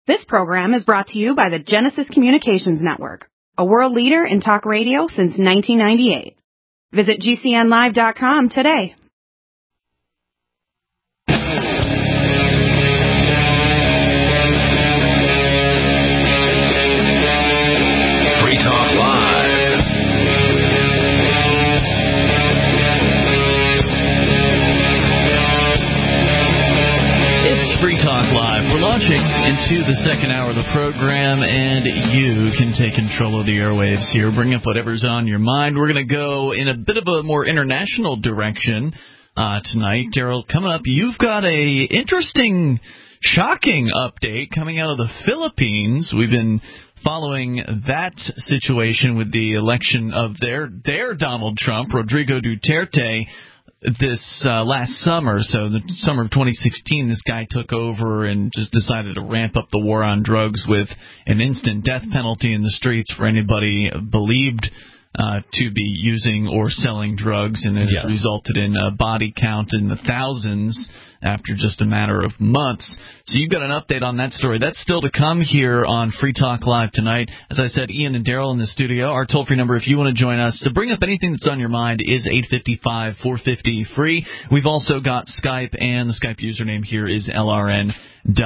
This program is brought to you by the Genesis Communications Network, a world leader in talk radio since 1998. Visit GCNlive.com today. Free Talk Live. It's Free Talk Live. We're launching into the second hour of the program, and you can take control of the airwaves here. Bring up whatever's on your mind. We're going to go in a bit of a more international direction tonight. Daryl, coming up, you've got a interesting, shocking update coming out of the Philippines. We've been following that situation with the election of their Donald Trump, Rodrigo Duterte, this last summer. So the summer of 2016, this guy took over and just decided to ramp up the war on drugs with an instant death penalty in the streets for anybody believed to be using or selling drugs, and it has resulted in a body count in the thousands after just a matter of months. So you've got an update on that story. That's still to come here on Free Talk Live tonight. As I said, Ian and Daryl in the studio. Our toll-free number, if you want to join us to bring up anything that's on your mind, is 855-450-FREE. We've also got Skype, and the Skype username here is LRN.FM.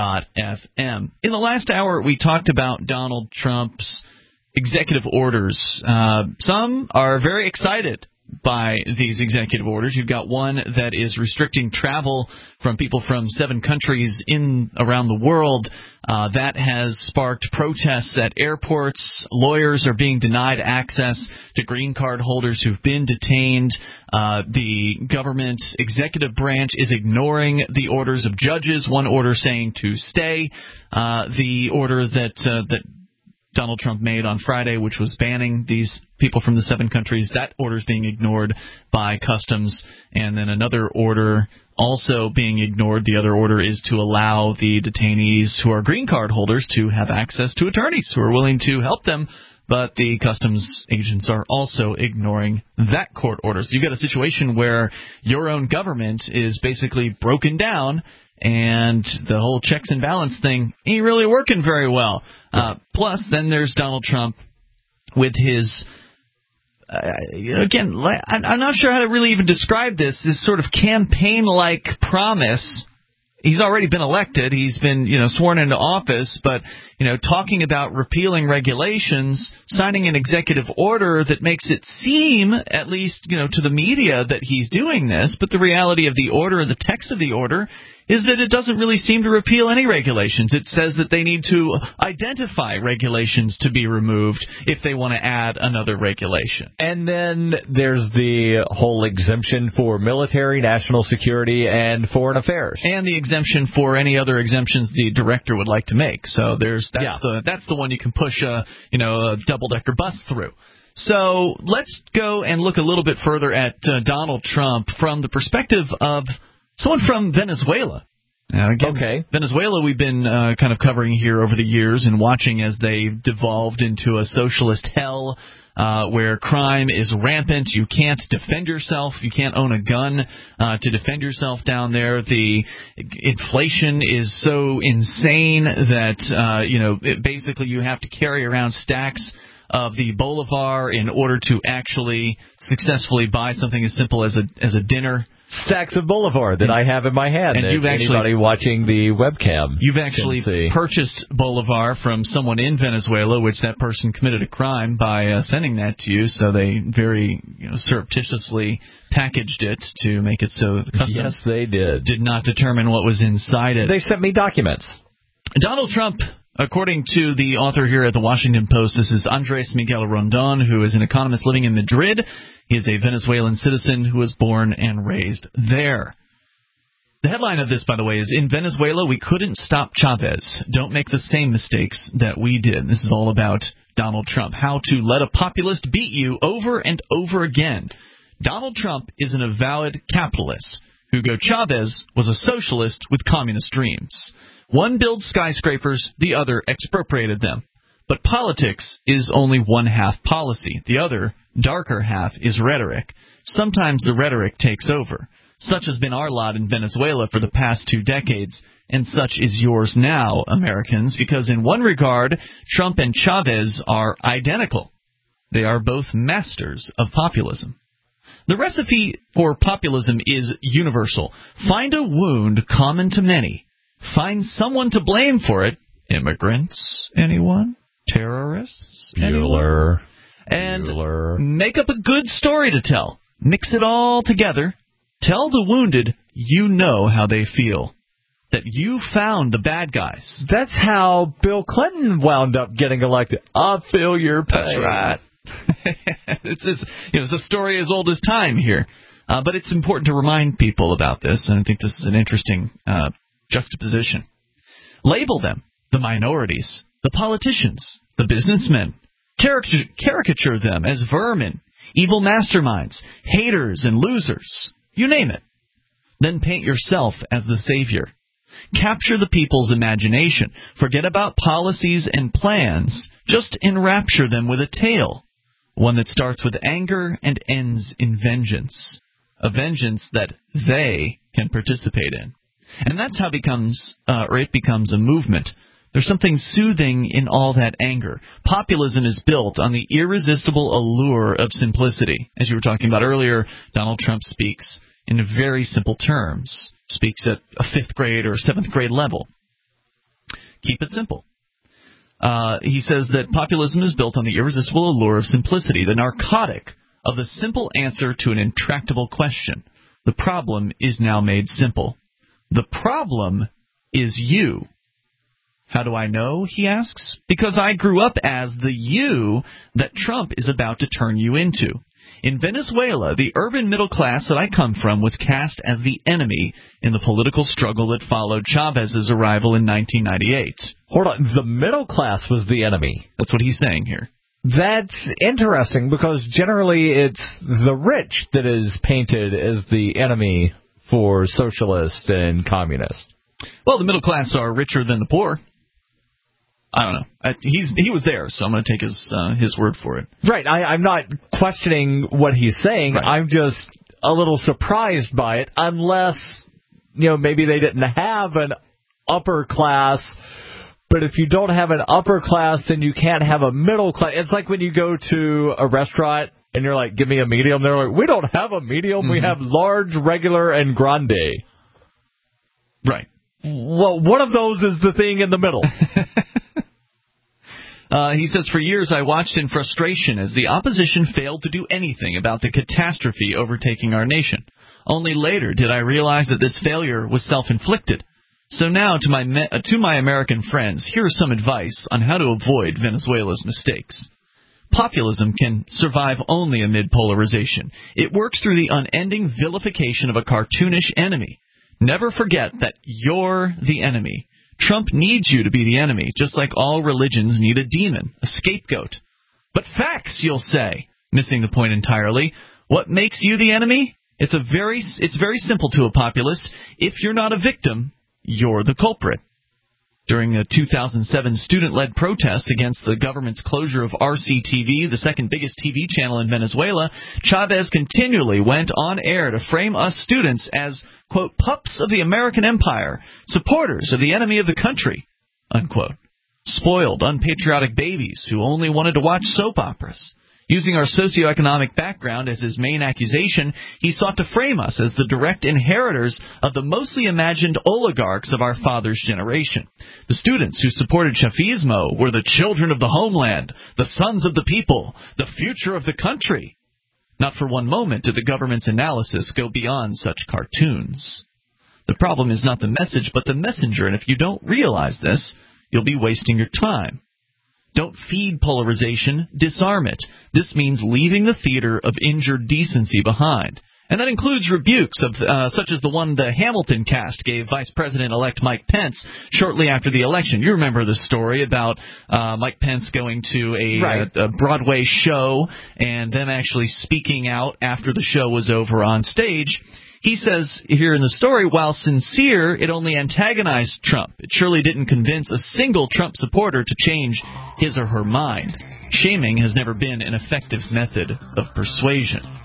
In the last hour, we talked about Donald Trump's executive orders. Some are very excited by these executive orders. You've got one that is restricting travel from people from 7 countries around the world. That has sparked protests at airports. Lawyers are being denied access to green card holders who've been detained. The government executive branch is ignoring the orders of judges. One order saying to stay. The order that Donald Trump made on Friday, which was banning these people from the 7 countries, that order is being ignored by Customs. And then another order also being ignored. The other order is to allow the detainees who are green card holders to have access to attorneys who are willing to help them. But the Customs agents are also ignoring that court order. So you've got a situation where your own government is basically broken down, and the whole checks and balance thing ain't really working very well. Plus, then there's Donald Trump with his, again, I'm not sure how to really even describe this sort of campaign-like promise. He's already been elected. He's been, sworn into office, but, talking about repealing regulations, signing an executive order that makes it seem, at least, to the media that he's doing this. But the reality of the order, the text of the order, is that it doesn't really seem to repeal any regulations. It says that they need to identify regulations to be removed if they want to add another regulation. And then there's the whole exemption for military, national security, and foreign affairs. And the exemption for any other exemptions the director would like to make. So that's the one you can push a double-decker bus through. So let's go and look a little bit further at Donald Trump from the perspective of someone from Venezuela. Again, Venezuela we've been kind of covering here over the years and watching as they've devolved into a socialist hell where crime is rampant. You can't defend yourself. You can't own a gun to defend yourself down there. The inflation is so insane that, basically you have to carry around stacks of the bolivar in order to actually successfully buy something as simple as a dinner. Stacks of Bolivar that I have in my hand. And anybody watching the webcam, you've actually purchased Bolivar from someone in Venezuela, which that person committed a crime by sending that to you. So they very surreptitiously packaged it to make it so the Customs did not determine what was inside it. They sent me documents. Donald Trump, according to the author here at the Washington Post, this is Andres Miguel Rondon, who is an economist living in Madrid. He is a Venezuelan citizen who was born and raised there. The headline of this, by the way, is, "In Venezuela, we couldn't stop Chavez. Don't make the same mistakes that we did." This is all about Donald Trump, how to let a populist beat you over and over again. Donald Trump is an avowed capitalist. Hugo Chavez was a socialist with communist dreams. One builds skyscrapers, the other expropriated them. But politics is only one half policy. The other, darker half, is rhetoric. Sometimes the rhetoric takes over. Such has been our lot in Venezuela for the past 2 decades. and such is yours now, Americans, because in one regard, Trump and Chavez are identical. They are both masters of populism. The recipe for populism is universal. Find a wound common to many. Find someone to blame for it. Immigrants, anyone? Terrorists, anyone? And make up a good story to tell. Mix it all together. Tell the wounded you know how they feel. That you found the bad guys. That's how Bill Clinton wound up getting elected. I feel your pain. That's right. It's a story as old as time here. But it's important to remind people about this, and I think this is an interesting juxtaposition. Label them, the minorities, the politicians, the businessmen. Caricature them as vermin, evil masterminds, haters and losers. You name it. Then paint yourself as the savior. Capture the people's imagination. Forget about policies and plans. Just enrapture them with a tale. One that starts with anger and ends in vengeance. A vengeance that they can participate in. And that's how it becomes a movement. There's something soothing in all that anger. Populism is built on the irresistible allure of simplicity. As you were talking about earlier, Donald Trump speaks in very simple terms, speaks at a 5th grade or 7th grade level. Keep it simple. He says that populism is built on the irresistible allure of simplicity, the narcotic of the simple answer to an intractable question. The problem is now made simple. The problem is you. How do I know, he asks? Because I grew up as the you that Trump is about to turn you into. In Venezuela, the urban middle class that I come from was cast as the enemy in the political struggle that followed Chavez's arrival in 1998. Hold on, the middle class was the enemy. That's what he's saying here. That's interesting because generally it's the rich that is painted as the enemy for socialist and communist. Well, the middle class are richer than the poor. I don't know. He was there, so I'm going to take his word for it. Right. I'm not questioning what he's saying. Right. I'm just a little surprised by it, unless, maybe they didn't have an upper class. But if you don't have an upper class, then you can't have a middle class. It's like when you go to a restaurant and you're like, give me a medium. They're like, we don't have a medium. Mm-hmm. We have large, regular, and grande. Right. Well, one of those is the thing in the middle. He says, for years I watched in frustration as the opposition failed to do anything about the catastrophe overtaking our nation. Only later did I realize that this failure was self-inflicted. So now, to my American friends, here is some advice on how to avoid Venezuela's mistakes. Populism can survive only amid polarization. It works through the unending vilification of a cartoonish enemy. Never forget that you're the enemy. Trump needs you to be the enemy, just like all religions need a demon, a scapegoat. But facts, you'll say, missing the point entirely. What makes you the enemy? It's very simple to a populist. If you're not a victim, you're the culprit. During a 2007 student-led protest against the government's closure of RCTV, the second biggest TV channel in Venezuela, Chavez continually went on air to frame us students as, quote, pups of the American empire, supporters of the enemy of the country, unquote. Spoiled, unpatriotic babies who only wanted to watch soap operas. Using our socioeconomic background as his main accusation, he sought to frame us as the direct inheritors of the mostly imagined oligarchs of our father's generation. The students who supported Chavismo were the children of the homeland, the sons of the people, the future of the country. Not for one moment did the government's analysis go beyond such cartoons. The problem is not the message, but the messenger, and if you don't realize this, you'll be wasting your time. Don't feed polarization, disarm it. This means leaving the theater of injured decency behind. And that includes rebukes of such as the one the Hamilton cast gave Vice President-elect Mike Pence shortly after the election. You remember the story about Mike Pence going to a Broadway show and them actually speaking out after the show was over on stage. He says here in the story, while sincere, it only antagonized Trump. It surely didn't convince a single Trump supporter to change his or her mind. Shaming has never been an effective method of persuasion.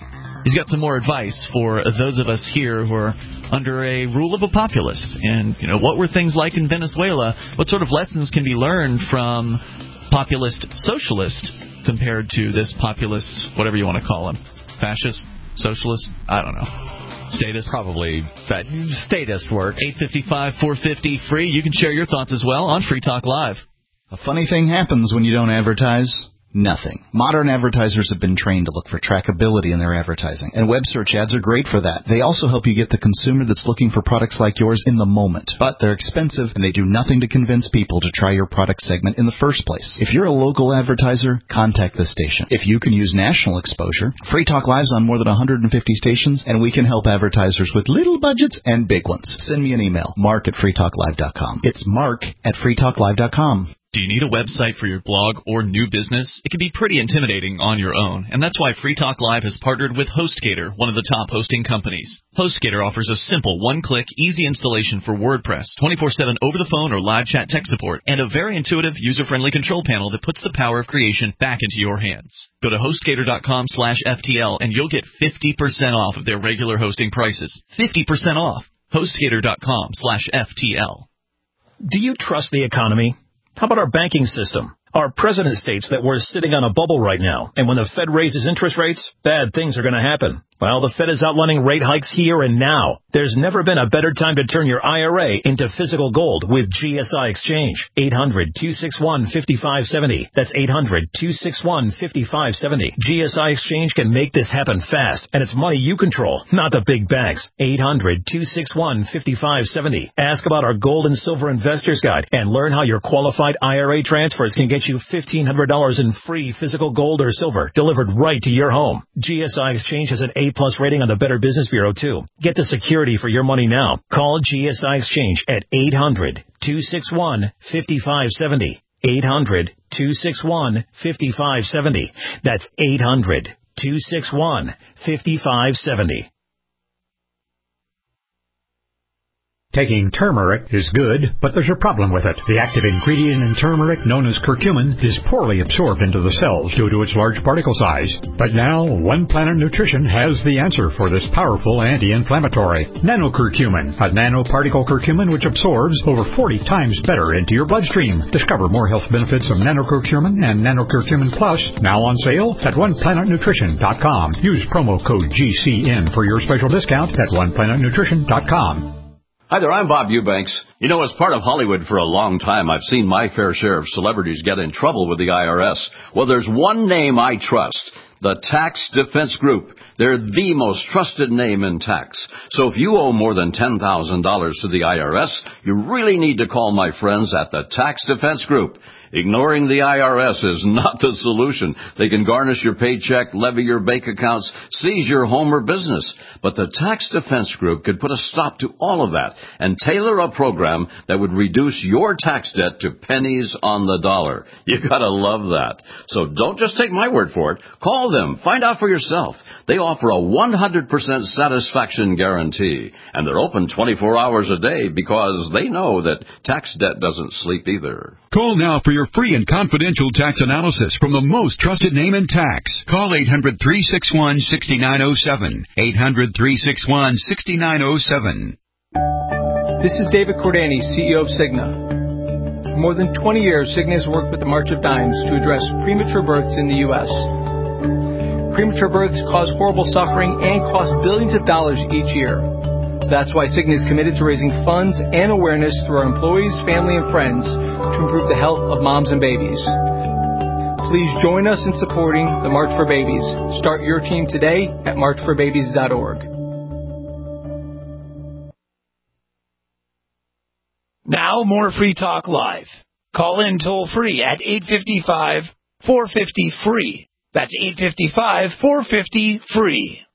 He's got some more advice for those of us here who are under a rule of a populist. And, what were things like in Venezuela? What sort of lessons can be learned from populist socialist compared to this populist, whatever you want to call him? Fascist? Socialist? I don't know. Statist? Probably that statist work. 855-450-FREE. You can share your thoughts as well on Free Talk Live. A funny thing happens when you don't advertise. Nothing. Modern advertisers have been trained to look for trackability in their advertising, and web search ads are great for that. They also help you get the consumer that's looking for products like yours in the moment. But they're expensive, and they do nothing to convince people to try your product segment in the first place. If you're a local advertiser, contact this station. If you can use national exposure, Free Talk Live's on more than 150 stations, and we can help advertisers with little budgets and big ones. Send me an email, mark@freetalklive.com. It's mark@freetalklive.com. Do you need a website for your blog or new business? It can be pretty intimidating on your own, and that's why Free Talk Live has partnered with HostGator, one of the top hosting companies. HostGator offers a simple one-click, easy installation for WordPress, 24/7 over-the-phone or live chat tech support, and a very intuitive, user-friendly control panel that puts the power of creation back into your hands. Go to HostGator.com/FTL, and you'll get 50% off of their regular hosting prices. 50% off. HostGator.com/FTL. Do you trust the economy? How about our banking system? Our president states that we're sitting on a bubble right now, and when the Fed raises interest rates, bad things are going to happen. Well, the Fed is outlining rate hikes here and now. There's never been a better time to turn your IRA into physical gold with GSI Exchange. 800-261-5570. That's 800-261-5570. GSI Exchange can make this happen fast, and it's money you control, not the big banks. 800-261-5570. Ask about our Gold and Silver Investors Guide and learn how your qualified IRA transfers can get you $1,500 in free physical gold or silver delivered right to your home. GSI Exchange has an A+ rating on the Better Business Bureau, too. Get the security for your money now. Call GSI Exchange at 800-261-5570. 800-261-5570. That's 800-261-5570. Taking turmeric is good, but there's a problem with it. The active ingredient in turmeric, known as curcumin, is poorly absorbed into the cells due to its large particle size. But now, One Planet Nutrition has the answer for this powerful anti-inflammatory. Nanocurcumin, a nanoparticle curcumin which absorbs over 40 times better into your bloodstream. Discover more health benefits of nanocurcumin and nanocurcumin plus, now on sale at OnePlanetNutrition.com. Use promo code GCN for your special discount at OnePlanetNutrition.com. Hi there, I'm Bob Eubanks. As part of Hollywood for a long time, I've seen my fair share of celebrities get in trouble with the IRS. Well, there's one name I trust, the Tax Defense Group. They're the most trusted name in tax. So if you owe more than $10,000 to the IRS, you really need to call my friends at the Tax Defense Group. Ignoring the IRS is not the solution. They can garnish your paycheck, levy your bank accounts, seize your home or business. But the Tax Defense Group could put a stop to all of that and tailor a program that would reduce your tax debt to pennies on the dollar. You gotta love that. So don't just take my word for it. Call them. Find out for yourself. They offer a 100% satisfaction guarantee. And they're open 24 hours a day because they know that tax debt doesn't sleep either. Call now for your free and confidential tax analysis from the most trusted name in tax. Call 800-361-6907. 800-361-6907. This is David Cordani, CEO of Cigna. For more than 20 years, Cigna has worked with the March of Dimes to address premature births in the U.S. Premature births cause horrible suffering and cost billions of dollars each year. That's why Cigna is committed to raising funds and awareness through our employees, family, and friends to improve the health of moms and babies. Please join us in supporting the March for Babies. Start your team today at marchforbabies.org. Now more Free Talk Live. Call in toll free at 855-450-FREE. That's 855-450-FREE.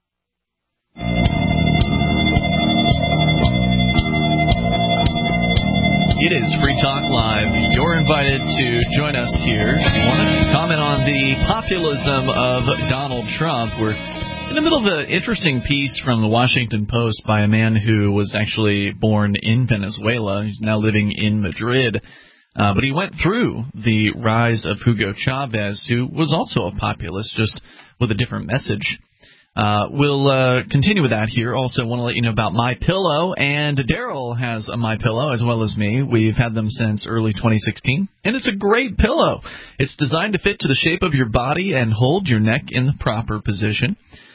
It is Free Talk Live. You're invited to join us here. If you want to comment on the populism of Donald Trump, we're in the middle of an interesting piece from the Washington Post by a man who was actually born in Venezuela. He's now living in Madrid. But he went through the rise of Hugo Chavez, who was also a populist, just with a different message. We'll continue with that here. Also want to let you know about MyPillow, and Daryl has a MyPillow as well as me. We've had them since early 2016, and it's a great pillow. It's designed to fit to the shape of your body and hold your neck in the proper position.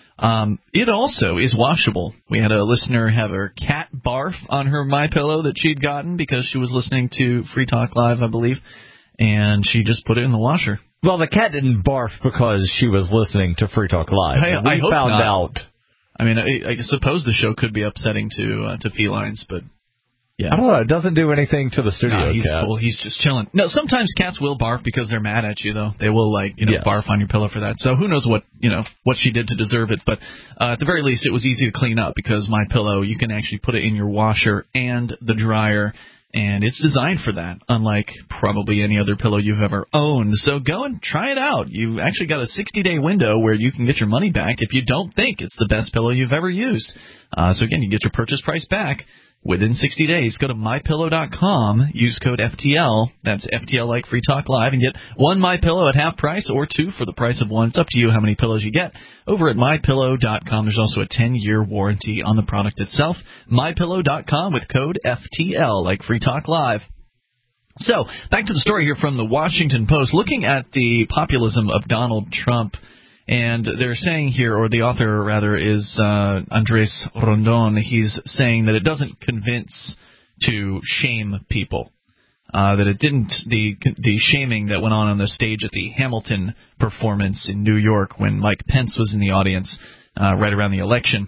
It also is washable. We had a listener have her cat barf on her MyPillow that she'd gotten because she was listening to Free Talk Live, I believe, and she just put it in the washer. Well, the cat didn't barf because she was listening to Free Talk Live. I hope found out. I mean, I suppose the show could be upsetting to felines, but yeah. I don't know. It doesn't do anything to the studio cat. He's cool. He's just chilling. No, sometimes cats will barf because they're mad at you, though. They will, barf on your pillow for that. So who knows what she did to deserve it. But at the very least, it was easy to clean up because MyPillow, you can actually put it in your washer and the dryer. And it's designed for that, unlike probably any other pillow you've ever owned. So go and try it out. You actually got a 60-day window where you can get your money back if you don't think it's the best pillow you've ever used. So again, you get your purchase price back within 60 days. Go to MyPillow.com, use code FTL, that's FTL like Free Talk Live, and get one MyPillow at half price or two for the price of one. It's up to you how many pillows you get. Over at MyPillow.com, there's also a 10-year warranty on the product itself. MyPillow.com with code FTL like Free Talk Live. So, back to the story here from the Washington Post, looking at the populism of Donald Trump. And they're saying here, or the author, rather, is Andres Rondon. He's saying that it doesn't convince to shame people. That it didn't, the shaming that went on the stage at the Hamilton performance in New York when Mike Pence was in the audience right around the election.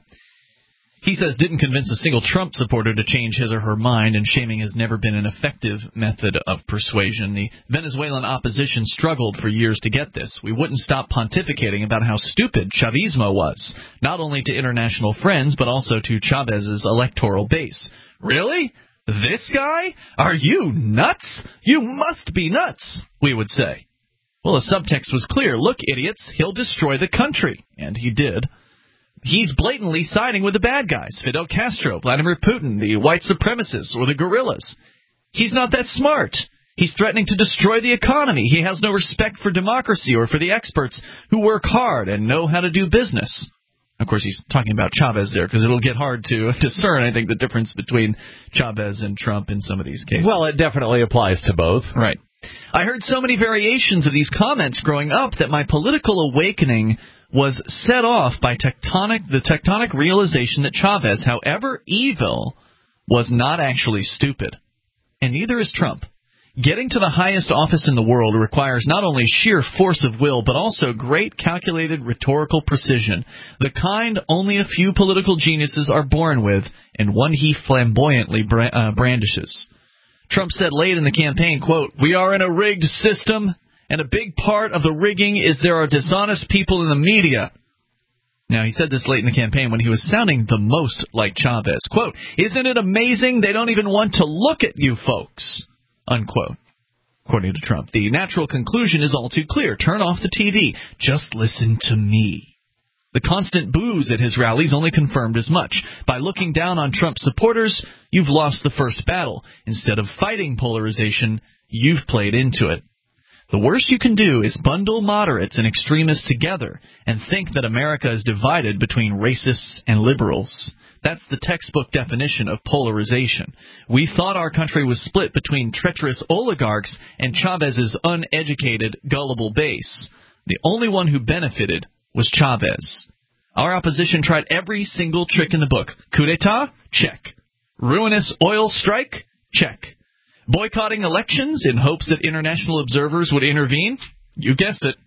He says didn't convince a single Trump supporter to change his or her mind, and shaming has never been an effective method of persuasion. The Venezuelan opposition struggled for years to get this. We wouldn't stop pontificating about how stupid Chavismo was, not only to international friends, but also to Chavez's electoral base. Really? This guy? Are you nuts? You must be nuts, we would say. Well, the subtext was clear. Look, idiots, he'll destroy the country. And he did. He's blatantly siding with the bad guys, Fidel Castro, Vladimir Putin, the white supremacists, or the guerrillas. He's not that smart. He's threatening to destroy the economy. He has no respect for democracy or for the experts who work hard and know how to do business. Of course, he's talking about Chavez there because it'll get hard to discern, I think, the difference between Chavez and Trump in some of these cases. Well, it definitely applies to both. Right. I heard so many variations of these comments growing up that my political awakening was set off by the tectonic realization that Chavez, however evil, was not actually stupid. And neither is Trump. Getting to the highest office in the world requires not only sheer force of will, but also great calculated rhetorical precision, the kind only a few political geniuses are born with, and one he flamboyantly brandishes. Trump said late in the campaign, quote, "We are in a rigged system, and a big part of the rigging is there are dishonest people in the media." Now, he said this late in the campaign when he was sounding the most like Chavez. Quote, "Isn't it amazing they don't even want to look at you folks?" Unquote. According to Trump, the natural conclusion is all too clear. Turn off the TV. Just listen to me. The constant boos at his rallies only confirmed as much. By looking down on Trump supporters, you've lost the first battle. Instead of fighting polarization, you've played into it. The worst you can do is bundle moderates and extremists together and think that America is divided between racists and liberals. That's the textbook definition of polarization. We thought our country was split between treacherous oligarchs and Chavez's uneducated, gullible base. The only one who benefited was Chavez. Our opposition tried every single trick in the book. Coup d'etat? Check. Ruinous oil strike? Check. Boycotting elections in hopes that international observers would intervene? You guessed it.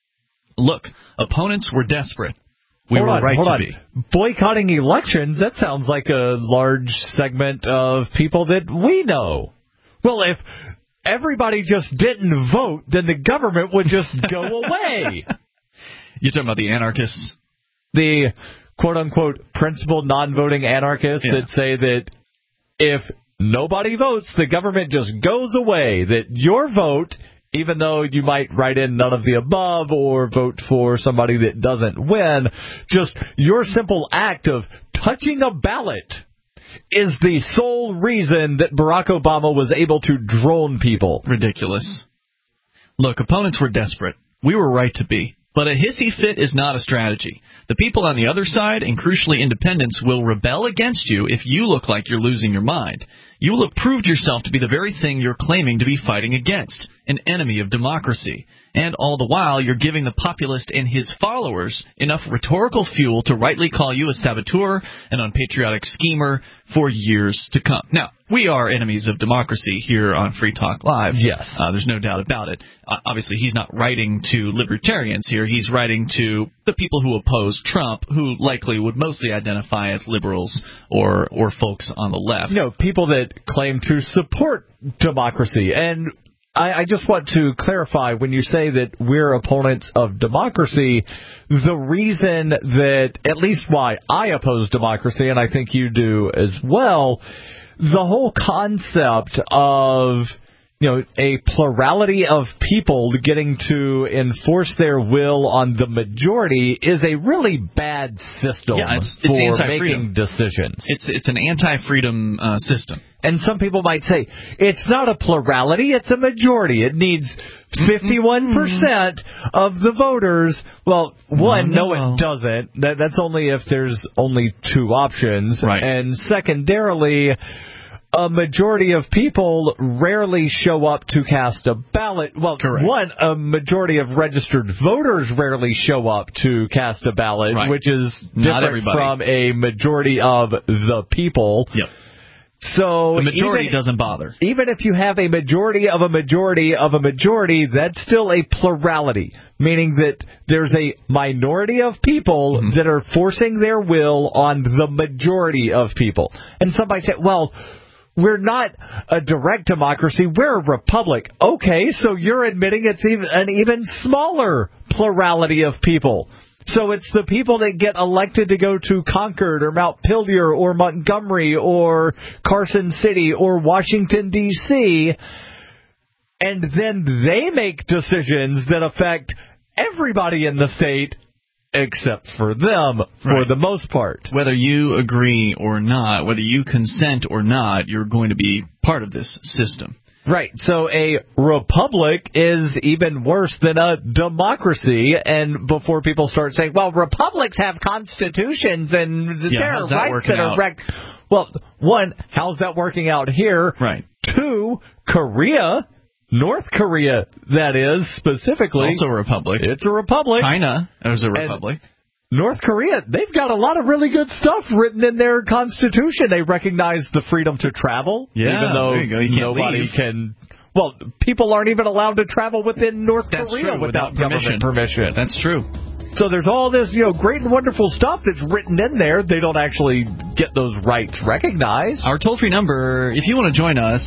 Look, opponents were desperate. We were right to be. Boycotting elections? That sounds like a large segment of people that we know. Well, if everybody just didn't vote, then the government would just go away. You're talking about the anarchists? The quote-unquote principled non-voting anarchists that say that if nobody votes, the government just goes away, that your vote, even though you might write in none of the above or vote for somebody that doesn't win, just your simple act of touching a ballot is the sole reason that Barack Obama was able to drone people. Ridiculous. Look, opponents were desperate. We were right to be. But a hissy fit is not a strategy. The people on the other side, and crucially independents, will rebel against you if you look like you're losing your mind. You will have proved yourself to be the very thing you're claiming to be fighting against, an enemy of democracy. And all the while, you're giving the populist and his followers enough rhetorical fuel to rightly call you a saboteur, an unpatriotic schemer, for years to come. Now, we are enemies of democracy here on Free Talk Live. Yes. There's no doubt about it. Obviously, he's not writing to libertarians here. He's writing to the people who oppose Trump, who likely would mostly identify as liberals or folks on the left. You know, people that claim to support democracy. And I just want to clarify, when you say that we're opponents of democracy, the reason that, at least why I oppose democracy, and I think you do as well, the whole concept of, you know, a plurality of people getting to enforce their will on the majority is a really bad system for making decisions. It's an anti-freedom system. And some people might say, it's not a plurality, it's a majority. It needs 51% of the voters. Well, no, it doesn't. That's only if there's only two options. Right. And secondarily, a majority of people rarely show up to cast a ballot. Well, correct. A majority of registered voters rarely show up to cast a ballot, right. which is different from a majority of the people. Yep. So the majority doesn't bother. Even if you have a majority of a majority of a majority, that's still a plurality, meaning that there's a minority of people that are forcing their will on the majority of people. And somebody said, well, we're not a direct democracy, we're a republic. Okay, so you're admitting it's an even smaller plurality of people. So it's the people that get elected to go to Concord or Mount Pillier or Montgomery or Carson City or Washington, D.C., and then they make decisions that affect everybody in the state except for them, for the most part. Whether you agree or not, whether you consent or not, you're going to be part of this system. Right. So a republic is even worse than a democracy. And before people start saying, well, republics have constitutions and there are rights that are wrecked. Well, one, how's that working out here? Right. Two, Korea, North Korea, that is, specifically. It's also a republic. It's a republic. China is a republic. North Korea, they've got a lot of really good stuff written in their constitution. They recognize the freedom to travel, even though there you go. You can't nobody leave. can. Well, people aren't even allowed to travel within North Korea without government permission. That's true. So there's all this, great and wonderful stuff that's written in there. They don't actually get those rights recognized. Our toll-free number, if you want to join us,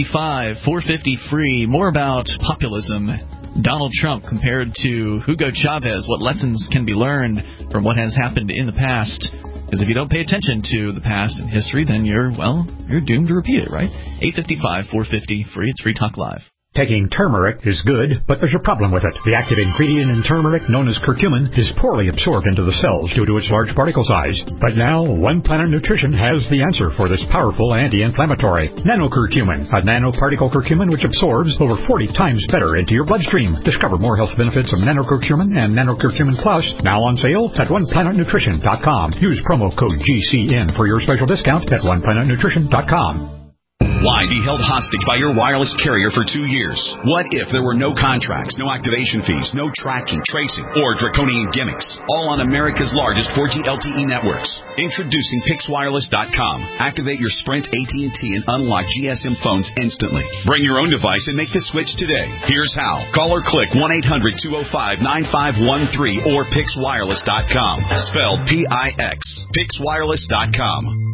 855-450-FREE. More about populism. Donald Trump compared to Hugo Chavez. What lessons can be learned from what has happened in the past? Because if you don't pay attention to the past and history, then you're doomed to repeat it, right? 855-450-FREE. It's Free Talk Live. Taking turmeric is good, but there's a problem with it. The active ingredient in turmeric, known as curcumin, is poorly absorbed into the cells due to its large particle size. But now, One Planet Nutrition has the answer for this powerful anti-inflammatory. Nanocurcumin, a nanoparticle curcumin which absorbs over 40 times better into your bloodstream. Discover more health benefits of nanocurcumin and nanocurcumin plus, now on sale at OnePlanetNutrition.com. Use promo code GCN for your special discount at OnePlanetNutrition.com. Why be held hostage by your wireless carrier for 2 years? What if there were no contracts, no activation fees, no tracking, tracing, or draconian gimmicks? All on America's largest 4G LTE networks. Introducing PixWireless.com. Activate your Sprint, AT&T, and unlock GSM phones instantly. Bring your own device and make the switch today. Here's how. Call or click 1-800-205-9513 or PixWireless.com. Spelled P-I-X. PixWireless.com.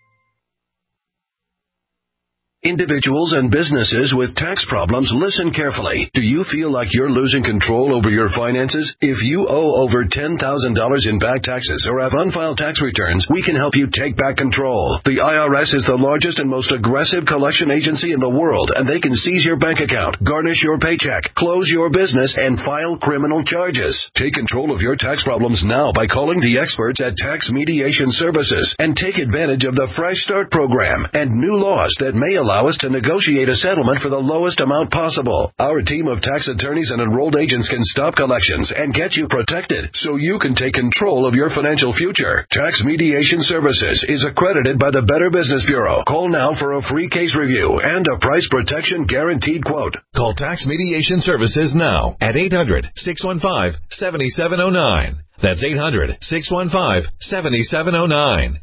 Individuals and businesses with tax problems, listen carefully. Do you feel like you're losing control over your finances? If you owe over $10,000 in back taxes or have unfiled tax returns, we can help you take back control. The IRS is the largest and most aggressive collection agency in the world, and they can seize your bank account, garnish your paycheck, close your business, and file criminal charges. Take control of your tax problems now by calling the experts at Tax Mediation Services and take advantage of the Fresh Start program and new laws that may allow allow us to negotiate a settlement for the lowest amount possible. Our team of tax attorneys and enrolled agents can stop collections and get you protected so you can take control of your financial future. Tax Mediation Services is accredited by the Better Business Bureau. Call now for a free case review and a price protection guaranteed quote. Call Tax Mediation Services now at 800-615-7709. That's 800-615-7709.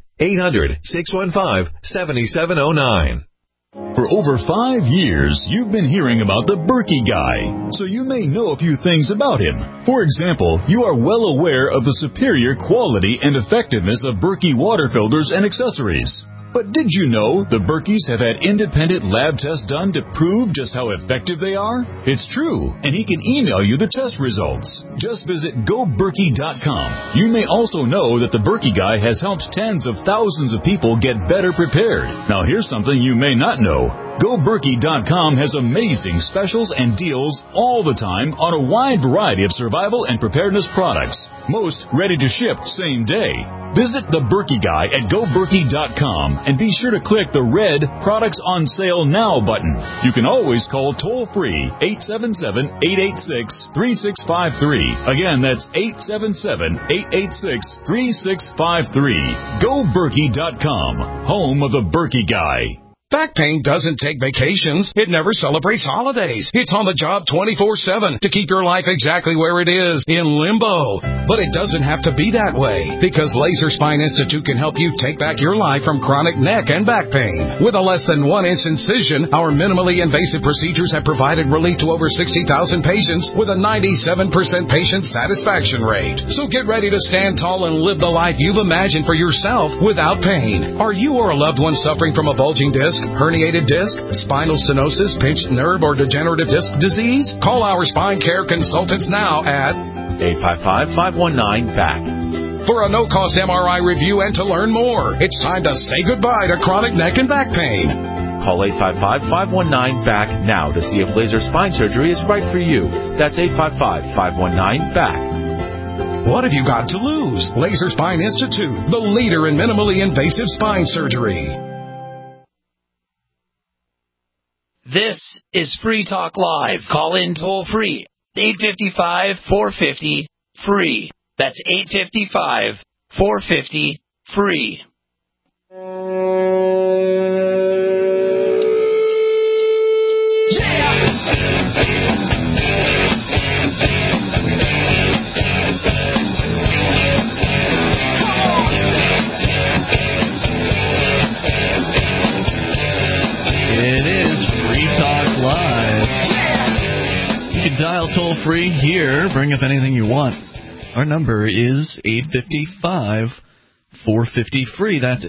800-615-7709. For over 5 years, you've been hearing about the Berkey Guy, so you may know a few things about him. For example, you are well aware of the superior quality and effectiveness of Berkey water filters and accessories. But did you know the Berkeys have had independent lab tests done to prove just how effective they are? It's true, and he can email you the test results. Just visit GoBerkey.com. You may also know that the Berkey Guy has helped tens of thousands of people get better prepared. Now here's something you may not know. GoBerkey.com has amazing specials and deals all the time on a wide variety of survival and preparedness products. Most ready to ship same day. Visit the Berkey Guy at GoBerkey.com and be sure to click the red Products on Sale Now button. You can always call toll-free 877-886-3653. Again, that's 877-886-3653. GoBerkey.com, home of the Berkey Guy. Back pain doesn't take vacations. It never celebrates holidays. It's on the job 24/7 to keep your life exactly where it is, in limbo. But it doesn't have to be that way, because Laser Spine Institute can help you take back your life from chronic neck and back pain. With a less than 1-inch incision, our minimally invasive procedures have provided relief to over 60,000 patients with a 97% patient satisfaction rate. So get ready to stand tall and live the life you've imagined for yourself without pain. Are you or a loved one suffering from a bulging disc, herniated disc, spinal stenosis, pinched nerve, or degenerative disc disease? Call our spine care consultants now at 855-519-BACK. For a no-cost MRI review and to learn more. It's time to say goodbye to chronic neck and back pain. Call 855-519-BACK now to see if laser spine surgery is right for you. That's 855-519-BACK. What have you got to lose? Laser Spine Institute, the leader in minimally invasive spine surgery. This is Free Talk Live. Call in toll free. 855-450-FREE. That's 855-450-FREE. Dial toll-free here. Bring up anything you want. Our number is 855-450-FREE. That's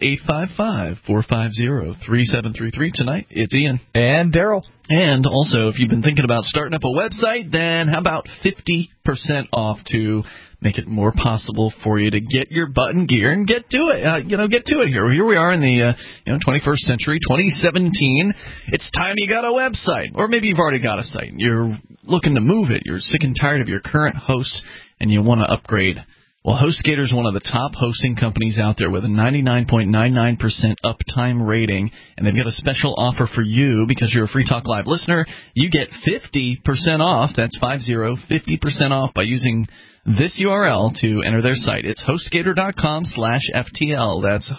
855-450-3733. Tonight, it's Ian. And Daryl. And also, if you've been thinking about starting up a website, then how about 50% off to make it more possible for you to get your butt in gear and get to it. Get to it here. Here we are in the 21st century, 2017. It's time you got a website, or maybe you've already got a site. You're looking to move it. You're sick and tired of your current host, and you want to upgrade. Well, HostGator is one of the top hosting companies out there with a 99.99% uptime rating, and they've got a special offer for you because you're a Free Talk Live listener. You get 50% off. That's 50% off by using this URL to enter their site. It's HostGator.com/FTL. That's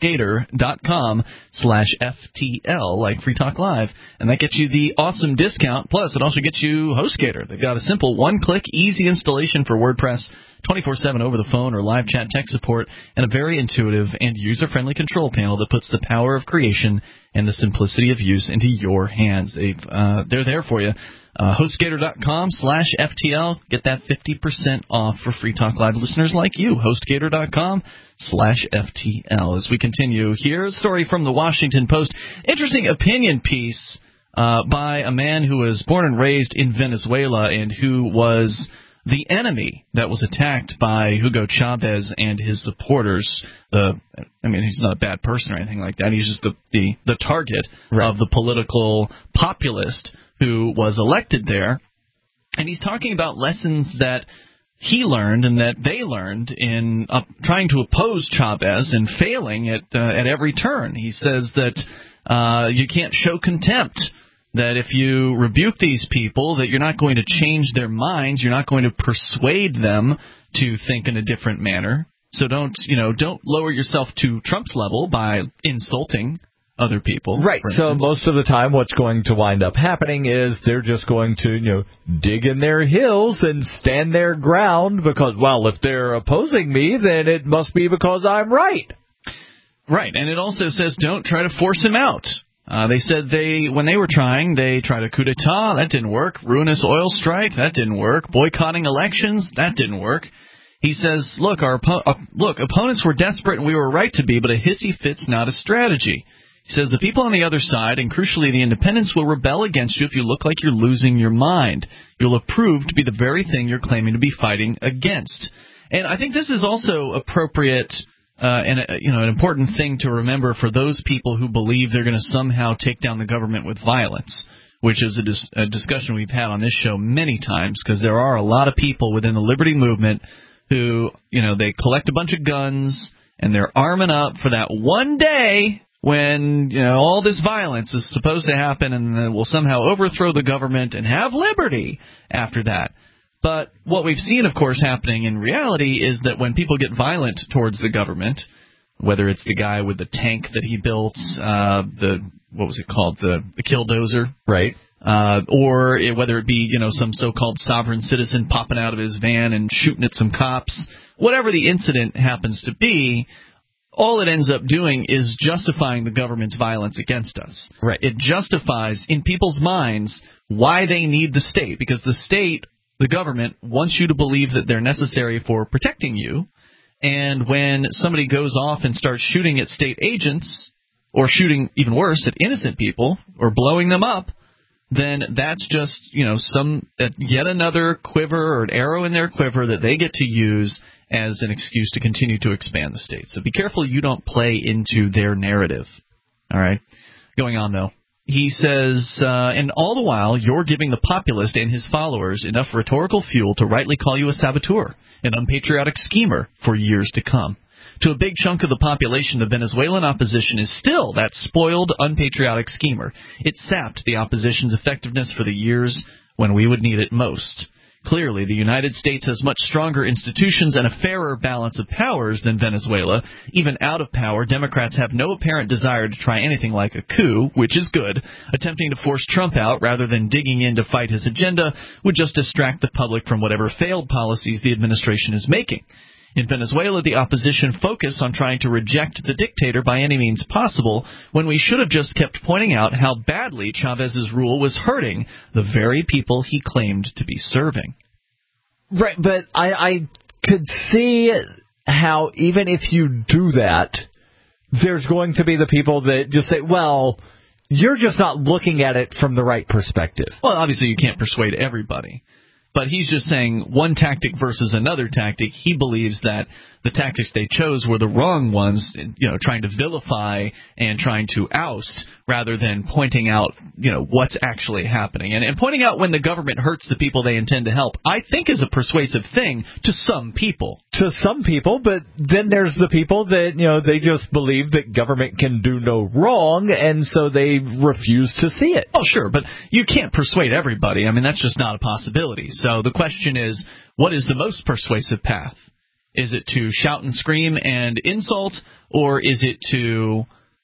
HostGator.com/FTL, like Free Talk Live. And that gets you the awesome discount. Plus, it also gets you HostGator. They've got a simple one-click, easy installation for WordPress, 24/7 over the phone or live chat tech support, and a very intuitive and user-friendly control panel that puts the power of creation and the simplicity of use into your hands. They're there for you. HostGator.com/FTL. Get that 50% off for Free Talk Live listeners like you. HostGator.com/FTL. As we continue, here's a story from the Washington Post. Interesting opinion piece by a man who was born and raised in Venezuela and who was the enemy that was attacked by Hugo Chavez and his supporters. He's not a bad person or anything like that. He's just the target of the political populist who was elected there. And he's talking about lessons that he learned and that they learned in trying to oppose Chavez and failing at every turn. He says that You can't show contempt. That if you rebuke these people, that you're not going to change their minds, you're not going to persuade them to think in a different manner. So don't lower yourself to Trump's level by insulting other people. Right. So most of the time what's going to wind up happening is they're just going to, dig in their heels and stand their ground because, well, if they're opposing me, then it must be because I'm right. Right. And it also says don't try to force him out. They said when they were trying, they tried a coup d'etat. That didn't work. Ruinous oil strike. That didn't work. Boycotting elections. That didn't work. He says, look, opponents were desperate and we were right to be, but a hissy fit's not a strategy. He says the people on the other side, and crucially the independents, will rebel against you if you look like you're losing your mind. You'll have proved to be the very thing you're claiming to be fighting against. And I think this is also appropriate and an important thing to remember for those people who believe they're going to somehow take down the government with violence, which is a discussion we've had on this show many times, because there are a lot of people within the liberty movement who, they collect a bunch of guns and they're arming up for that one day when, all this violence is supposed to happen and then we'll somehow overthrow the government and have liberty after that. But what we've seen, of course, happening in reality is that when people get violent towards the government, whether it's the guy with the tank that he built, the killdozer, right, or whether it be some so-called sovereign citizen popping out of his van and shooting at some cops, whatever the incident happens to be, all it ends up doing is justifying the government's violence against us. Right. It justifies in people's minds why they need the state, because the state, the government, wants you to believe that they're necessary for protecting you. And when somebody goes off and starts shooting at state agents, or shooting, even worse, at innocent people, or blowing them up, then that's just, yet another quiver or an arrow in their quiver that they get to use as an excuse to continue to expand the state. So be careful you don't play into their narrative. All right? Going on, though. He says, and all the while, you're giving the populist and his followers enough rhetorical fuel to rightly call you a saboteur, an unpatriotic schemer for years to come. To a big chunk of the population, the Venezuelan opposition is still that spoiled, unpatriotic schemer. It sapped the opposition's effectiveness for the years when we would need it most. Clearly, the United States has much stronger institutions and a fairer balance of powers than Venezuela. Even out of power, Democrats have no apparent desire to try anything like a coup, which is good. Attempting to force Trump out rather than digging in to fight his agenda would just distract the public from whatever failed policies the administration is making. In Venezuela, the opposition focused on trying to reject the dictator by any means possible, when we should have just kept pointing out how badly Chavez's rule was hurting the very people he claimed to be serving. Right, but I could see how even if you do that, there's going to be the people that just say, well, you're just not looking at it from the right perspective. Well, obviously you can't persuade everybody. But he's just saying one tactic versus another tactic. He believes that the tactics they chose were the wrong ones, trying to vilify and trying to oust rather than pointing out, what's actually happening. And pointing out when the government hurts the people they intend to help, I think is a persuasive thing to some people. To some people, but then there's the people that, they just believe that government can do no wrong, and so they refuse to see it. Oh, sure, but you can't persuade everybody. I mean, that's just not a possibility. So the question is, what is the most persuasive path? Is it to shout and scream and insult, or is it to,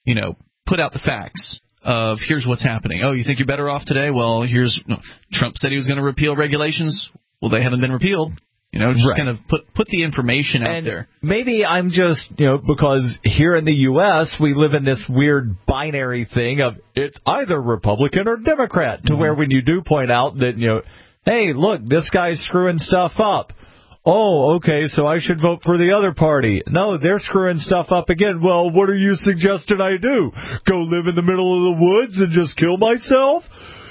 put out the facts of here's what's happening? Oh, you think you're better off today? Well, Trump said he was going to repeal regulations. Well, they haven't been repealed. Just right. kind of put the information out there. Maybe I'm just, because here in the U.S. we live in this weird binary thing of it's either Republican or Democrat, to where when you do point out that, hey, look, this guy's screwing stuff up. Oh, okay, so I should vote for the other party. No, they're screwing stuff up again. Well, what are you suggesting I do? Go live in the middle of the woods and just kill myself?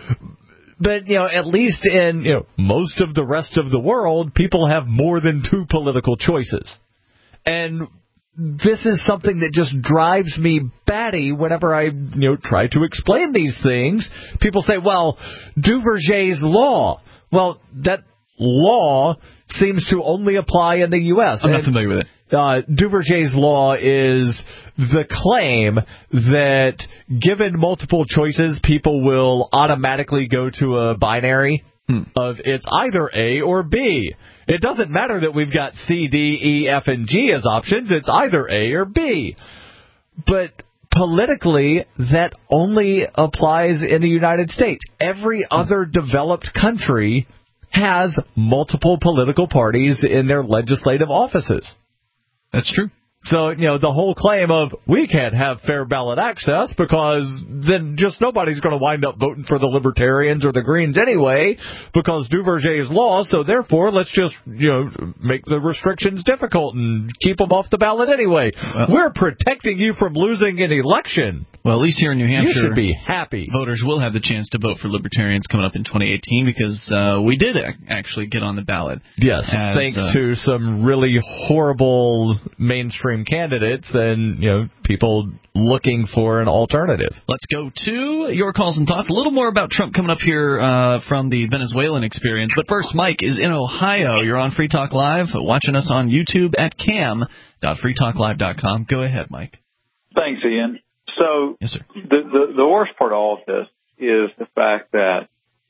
But, at least in, most of the rest of the world, people have more than two political choices. And this is something that just drives me batty whenever I, try to explain these things. People say, well, Duverger's law. Well, that law seems to only apply in the U.S. I'm not familiar with it. Duverger's law is the claim that given multiple choices, people will automatically go to a binary of it's either A or B. It doesn't matter that we've got C, D, E, F, and G as options. It's either A or B. But politically, that only applies in the United States. Every other developed country has multiple political parties in their legislative offices. That's true. So, the whole claim of we can't have fair ballot access because then just nobody's going to wind up voting for the Libertarians or the Greens anyway because Duverger's law, so therefore let's just, make the restrictions difficult and keep them off the ballot anyway. Well, we're protecting you from losing an election. Well, at least here in New Hampshire, you should be happy. Voters will have the chance to vote for Libertarians coming up in 2018 because we did actually get on the ballot. Yes, thanks to some really horrible mainstream candidates and people looking for an alternative. Let's go to your calls and thoughts. A little more about Trump coming up here from the Venezuelan experience. But first, Mike is in Ohio. You're on Free Talk Live, watching us on YouTube at cam.freetalklive.com. Go ahead, Mike. Thanks, Ian. So yes, sir. The worst part of all of this is the fact that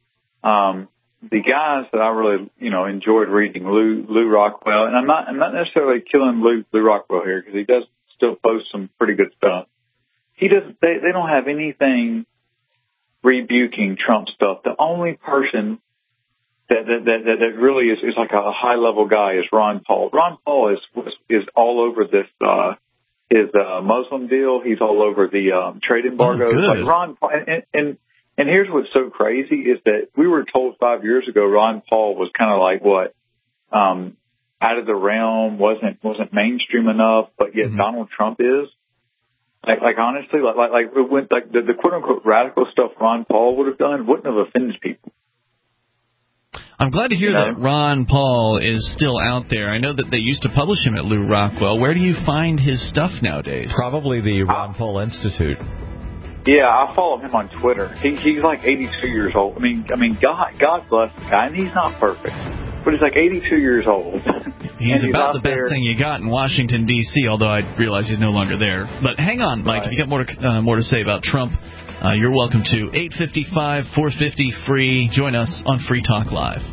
the guys that I really enjoyed reading, Lou Rockwell, and I'm not necessarily killing Lou Rockwell here because he does still post some pretty good stuff. They don't have anything rebuking Trump stuff. The only person that really is like a high level guy is Ron Paul. Ron Paul is all over this his Muslim deal. He's all over the trade embargo. Like Ron Paul, and here's what's so crazy is that we were told 5 years ago Ron Paul was kind of like out of the realm, wasn't mainstream enough, but yet Donald Trump is. Like honestly, the quote unquote radical stuff Ron Paul would have done wouldn't have offended people. I'm glad to hear that Ron Paul is still out there. I know that they used to publish him at Lou Rockwell. Where do you find his stuff nowadays? Probably the Ron Paul Institute. Yeah, I follow him on Twitter. He's like 82 years old. I mean, God bless the guy, and he's not perfect, but he's like 82 years old. He's about the best thing you got in Washington, D.C., although I realize he's no longer there. But hang on, Mike, if you got more to say about Trump, you're welcome to 855-450-FREE. Join us on Free Talk Live.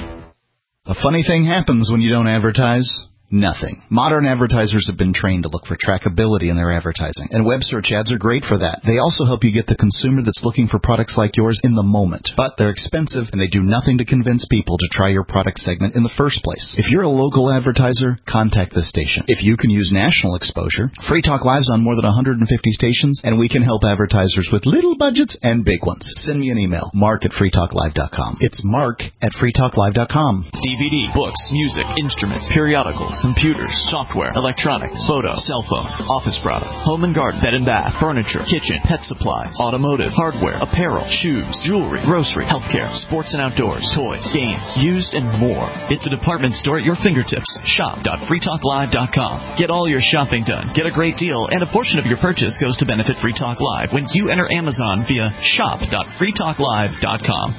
A funny thing happens when you don't advertise. Nothing. Modern advertisers have been trained to look for trackability in their advertising, and web search ads are great for that. They also help you get the consumer that's looking for products like yours in the moment. But they're expensive, and they do nothing to convince people to try your product segment in the first place. If you're a local advertiser, contact this station. If you can use national exposure, Free Talk Live's on more than 150 stations, and we can help advertisers with little budgets and big ones. Send me an email, mark@freetalklive.com. It's mark@freetalklive.com. DVD, books, music, instruments, periodicals, computers, software, electronics, photo, cell phone, office products, home and garden, bed and bath, furniture, kitchen, pet supplies, automotive, hardware, apparel, shoes, jewelry, grocery, healthcare, sports and outdoors, toys, games, used, and more. It's a department store at your fingertips. Shop.freetalklive.com. Get all your shopping done, get a great deal, and a portion of your purchase goes to benefit Free Talk Live when you enter Amazon via shop.freetalklive.com.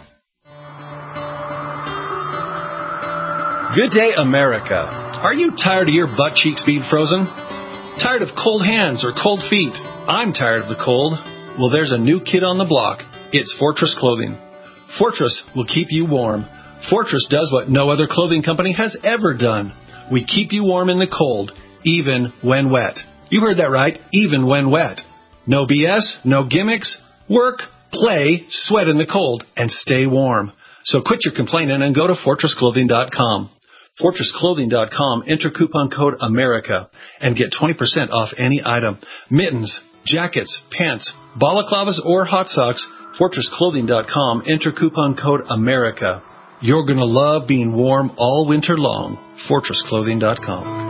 Good day, America. Are you tired of your butt cheeks being frozen? Tired of cold hands or cold feet? I'm tired of the cold. Well, there's a new kid on the block. It's Fortress Clothing. Fortress will keep you warm. Fortress does what no other clothing company has ever done. We keep you warm in the cold, even when wet. You heard that right, even when wet. No BS, no gimmicks. Work, play, sweat in the cold, and stay warm. So quit your complaining and go to fortressclothing.com. FortressClothing.com, enter coupon code AMERICA and get 20% off any item. Mittens, jackets, pants, balaclavas, or hot socks. FortressClothing.com, enter coupon code AMERICA. You're going to love being warm all winter long. FortressClothing.com.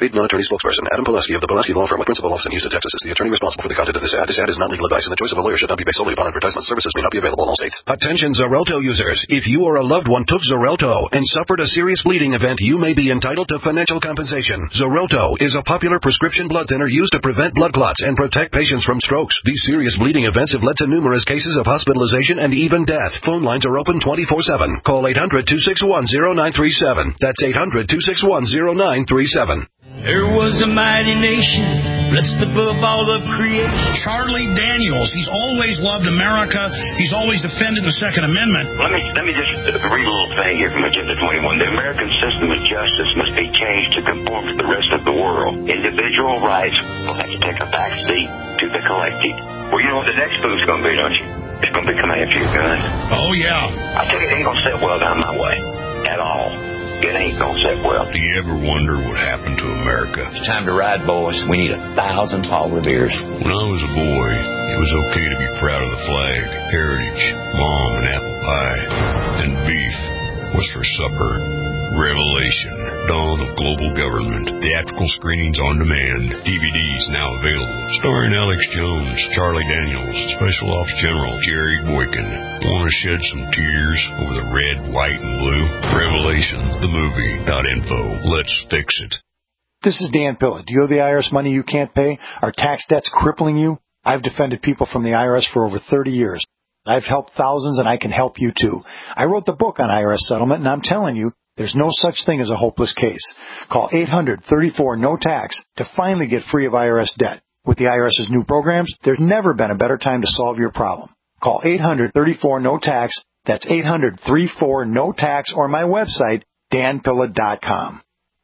paid non-attorney spokesperson. Adam Pulaski of the Pulaski Law Firm with principal office in Houston, Texas is the attorney responsible for the content of this ad. This ad is not legal advice, and the choice of a lawyer should not be based solely upon advertisement. Services may not be available in all states. Attention Xarelto users. If you or a loved one took Xarelto and suffered a serious bleeding event, you may be entitled to financial compensation. Xarelto is a popular prescription blood thinner used to prevent blood clots and protect patients from strokes. These serious bleeding events have led to numerous cases of hospitalization and even death. Phone lines are open 24/7. Call 800-261-0937. That's 800-261-0937. There was a mighty nation, blessed above all of creation. Charlie Daniels, he's always loved America. He's always defended the Second Amendment. Let me just read a little thing here from Agenda 21. The American system of justice must be changed to conform to the rest of the world. Individual rights will have to take a back seat to the collective. Well, you know what the next move's going to be, don't you? It's going to be coming after your gun. Oh, yeah. I think it ain't going to sit well down my way. At all. It ain't gonna sit well. Do you ever wonder what happened to America? It's time to ride, boys. We need 1,000 Paul Revere's. When I was a boy, it was okay to be proud of the flag, heritage, mom and apple pie, and beef was for supper. Revelation, Dawn of Global Government, theatrical screenings on demand, DVDs now available, starring Alex Jones, Charlie Daniels, Special Ops General Jerry Boykin. Want to shed some tears over the red, white, and blue? Revelation, the movie.info. Let's fix it. This is Dan Pilla. Do you owe the IRS money you can't pay? Are tax debts crippling you? I've defended people from the IRS for over 30 years. I've helped thousands, and I can help you too. I wrote the book on IRS settlement, and I'm telling you, there's no such thing as a hopeless case. Call 800-34-NO-TAX to finally get free of IRS debt. With the IRS's new programs, there's never been a better time to solve your problem. Call 800-34-NO-TAX. That's 800-34-NO-TAX, or my website, danpilla.com.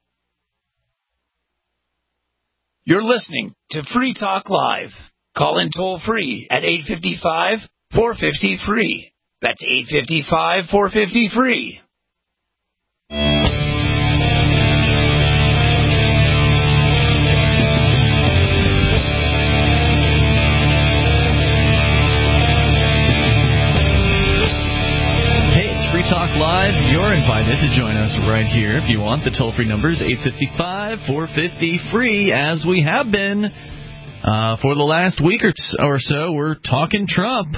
You're listening to Free Talk Live. Call in toll free at 855-450-FREE. That's 855-450-FREE. Talk Live. You're invited to join us right here if you want. The toll-free number is 855-450-FREE, as we have been for the last week or so. We're talking Trump,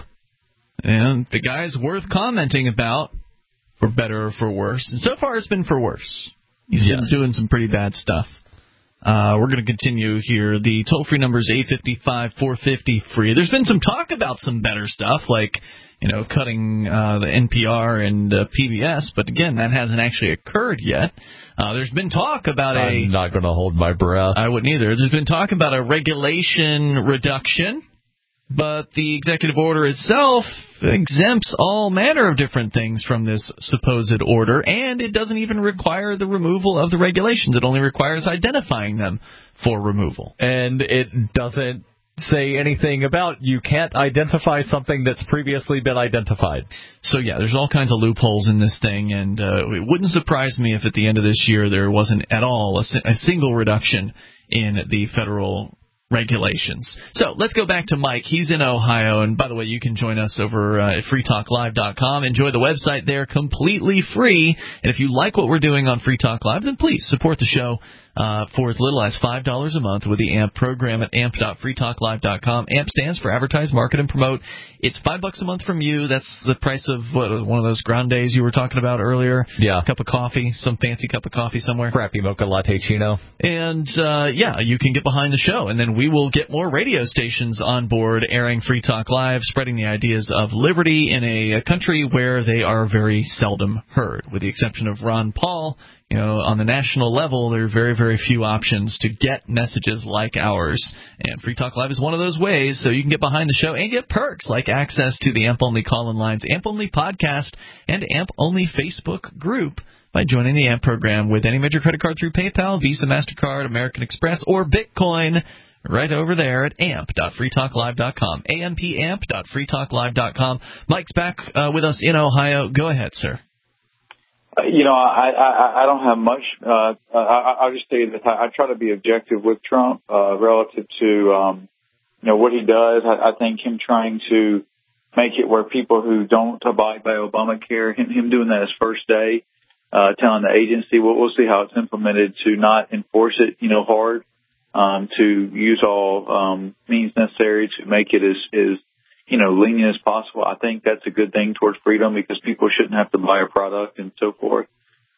and the guy's worth commenting about, for better or for worse. And so far, it's been for worse. He's been doing some pretty bad stuff. We're going to continue here. The toll-free number is 855-450-FREE. There's been some talk about some better stuff, like cutting the NPR and PBS, but again, that hasn't actually occurred yet. There's been talk about I'm not going to hold my breath. I wouldn't either. There's been talk about a regulation reduction, but the executive order itself exempts all manner of different things from this supposed order, and it doesn't even require the removal of the regulations. It only requires identifying them for removal. And it doesn't say anything about you can't identify something that's previously been identified. So, yeah, there's all kinds of loopholes in this thing, and it wouldn't surprise me if at the end of this year there wasn't at all a single reduction in the federal regulations. So let's go back to Mike. He's in Ohio, and by the way, you can join us over at freetalklive.com. Enjoy the website there, completely free. And if you like what we're doing on Free Talk Live, then please support the show for as little as $5 a month with the AMP program at amp.freetalklive.com. AMP stands for Advertise, Market, and Promote. It's $5 a month from you. That's the price of one of those grandes you were talking about earlier. Yeah. A cup of coffee, some fancy cup of coffee somewhere. Crappy mocha latte chino. And, you can get behind the show, and then we will get more radio stations on board airing Free Talk Live, spreading the ideas of liberty in a country where they are very seldom heard. With the exception of Ron Paul, on the national level, there are very, very few options to get messages like ours. And Free Talk Live is one of those ways, so you can get behind the show and get perks like access to the AMP-only call-in lines, AMP-only podcast, and AMP-only Facebook group by joining the AMP program with any major credit card through PayPal, Visa, MasterCard, American Express, or Bitcoin. Right over there at amp.freetalklive.com, ampamp.freetalklive.com. Mike's back with us in Ohio. Go ahead, sir. I don't have much. I'll just say that I try to be objective with Trump relative to, what he does. I think him trying to make it where people who don't abide by Obamacare, him doing that his first day, telling the agency, we'll see how it's implemented, to not enforce it, hard, to use all means necessary to make it as lenient as possible. I think that's a good thing towards freedom, because people shouldn't have to buy a product and so forth.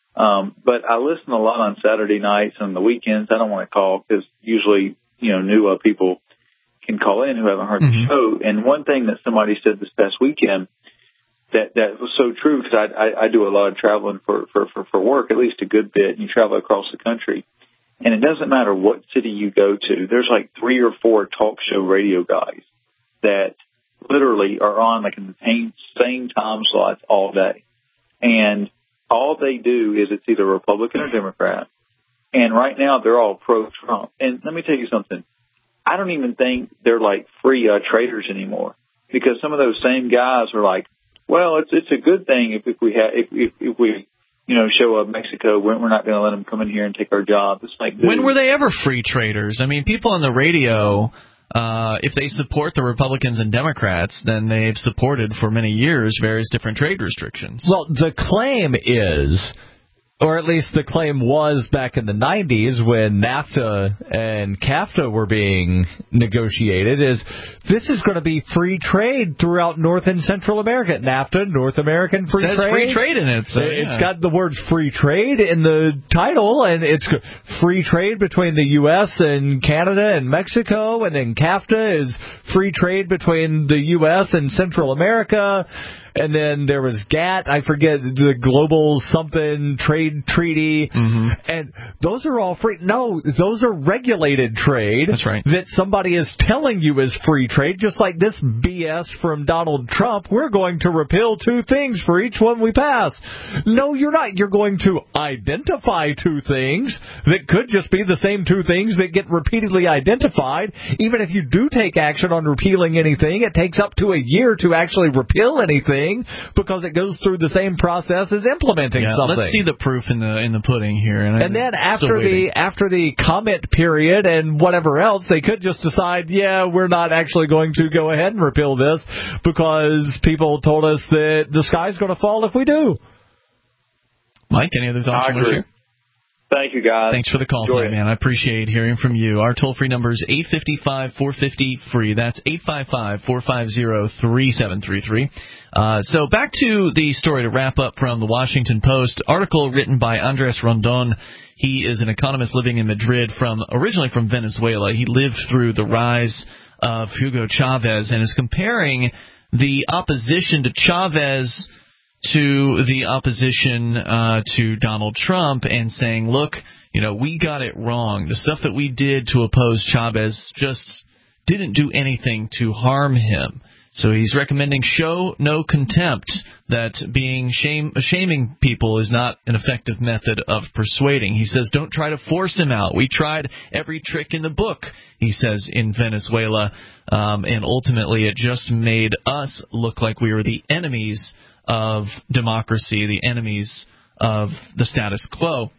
But I listen a lot on Saturday nights and the weekends. I don't want to call because usually, new people can call in who haven't heard the show. And one thing that somebody said this past weekend that was so true, because I do a lot of traveling for work, at least a good bit, and you travel across the country. And it doesn't matter what city you go to. There's like 3 or 4 talk show radio guys that literally are on like in the same time slots all day. And all they do is it's either Republican or Democrat. And right now they're all pro-Trump. And let me tell you something. I don't even think they're like free traders anymore, because some of those same guys are like, well, it's a good thing if we show up Mexico, we're not going to let them come in here and take our jobs. It's like, when were they ever free traders? I mean, people on the radio, if they support the Republicans and Democrats, then they've supported for many years various different trade restrictions. Well, the claim is, or at least the claim was back in the 90s when NAFTA and CAFTA were being negotiated, is this is going to be free trade throughout North and Central America. NAFTA, North American free trade. It says free trade in it. So, It's got the words free trade in the title, and it's free trade between the U.S. and Canada and Mexico, and then CAFTA is free trade between the U.S. and Central America. And then there was GATT, I forget, the Global Something Trade Treaty. And those are all free. No, those are regulated trade. That's right. That somebody is telling you is free trade, just like this BS from Donald Trump. We're going to repeal 2 things for each one we pass. No, you're not. You're going to identify 2 things that could just be the same 2 things that get repeatedly identified. Even if you do take action on repealing anything, it takes up to a year to actually repeal anything, because it goes through the same process as implementing something. Let's see the proof in the pudding here. And then after the comment period and whatever else, they could just decide, we're not actually going to go ahead and repeal this because people told us that the sky's going to fall if we do. Mike, any other thoughts you want to share? Thank you, guys. Thanks for the call today, man. I appreciate hearing from you. Our toll-free number is 855-450-FREE. That's 855-450-3733. So back to the story to wrap up from the Washington Post. Article written by Andres Rondon. He is an economist living in Madrid, originally from Venezuela. He lived through the rise of Hugo Chavez and is comparing the opposition to Chavez to the opposition to Donald Trump, and saying, look, we got it wrong. The stuff that we did to oppose Chavez just didn't do anything to harm him. So he's recommending show no contempt, that shaming people is not an effective method of persuading. He says, don't try to force him out. We tried every trick in the book, he says, in Venezuela, and ultimately it just made us look like we were the enemies of democracy, the enemies of the status quo.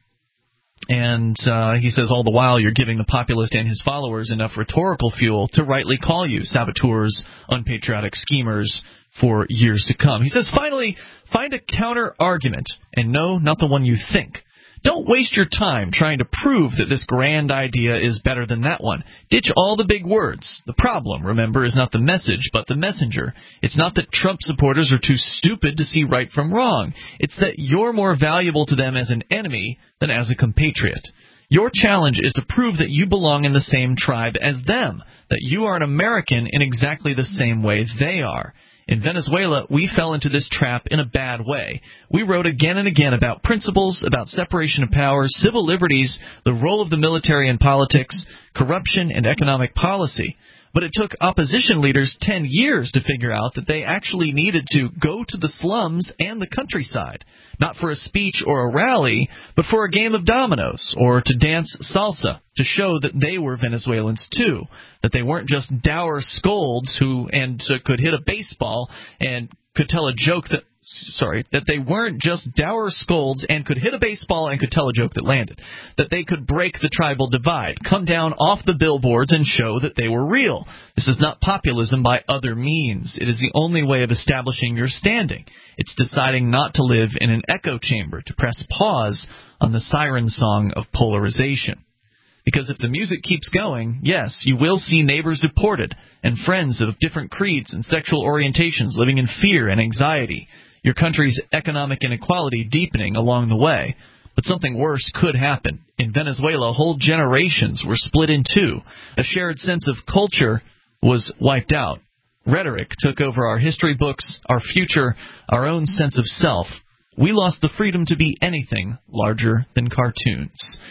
And he says, all the while you're giving the populist and his followers enough rhetorical fuel to rightly call you saboteurs, unpatriotic schemers for years to come. He says, finally, find a counter-argument, and no, not the one you think. Don't waste your time trying to prove that this grand idea is better than that one. Ditch all the big words. The problem, remember, is not the message, but the messenger. It's not that Trump supporters are too stupid to see right from wrong. It's that you're more valuable to them as an enemy than as a compatriot. Your challenge is to prove that you belong in the same tribe as them, that you are an American in exactly the same way they are. In Venezuela, we fell into this trap in a bad way. We wrote again and again about principles, about separation of powers, civil liberties, the role of the military in politics, corruption, and economic policy. But it took opposition leaders 10 years to figure out that they actually needed to go to the slums and the countryside, not for a speech or a rally, but for a game of dominoes or to dance salsa, to show that they were Venezuelans too, that they weren't just dour scolds who could hit a baseball and could tell a joke that that they weren't just dour scolds and could hit a baseball and could tell a joke that landed. That they could break the tribal divide, come down off the billboards and show that they were real. This is not populism by other means. It is the only way of establishing your standing. It's deciding not to live in an echo chamber, to press pause on the siren song of polarization. Because if the music keeps going, yes, you will see neighbors deported and friends of different creeds and sexual orientations living in fear and anxiety, your country's economic inequality deepening along the way. But something worse could happen. In Venezuela, whole generations were split in two. A shared sense of culture was wiped out. Rhetoric took over our history books, our future, our own sense of self. We lost the freedom to be anything larger than cartoons.